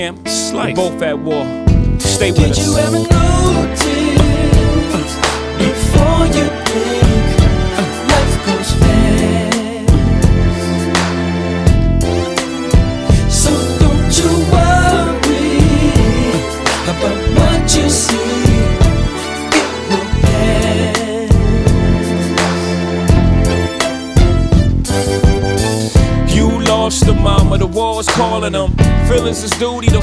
We're both at war. Stay with us. Did you ever notice before you blink, life goes fast? So don't you worry about what you see, it will pass. You lost the mama, the war's calling them. Feelings is duty, the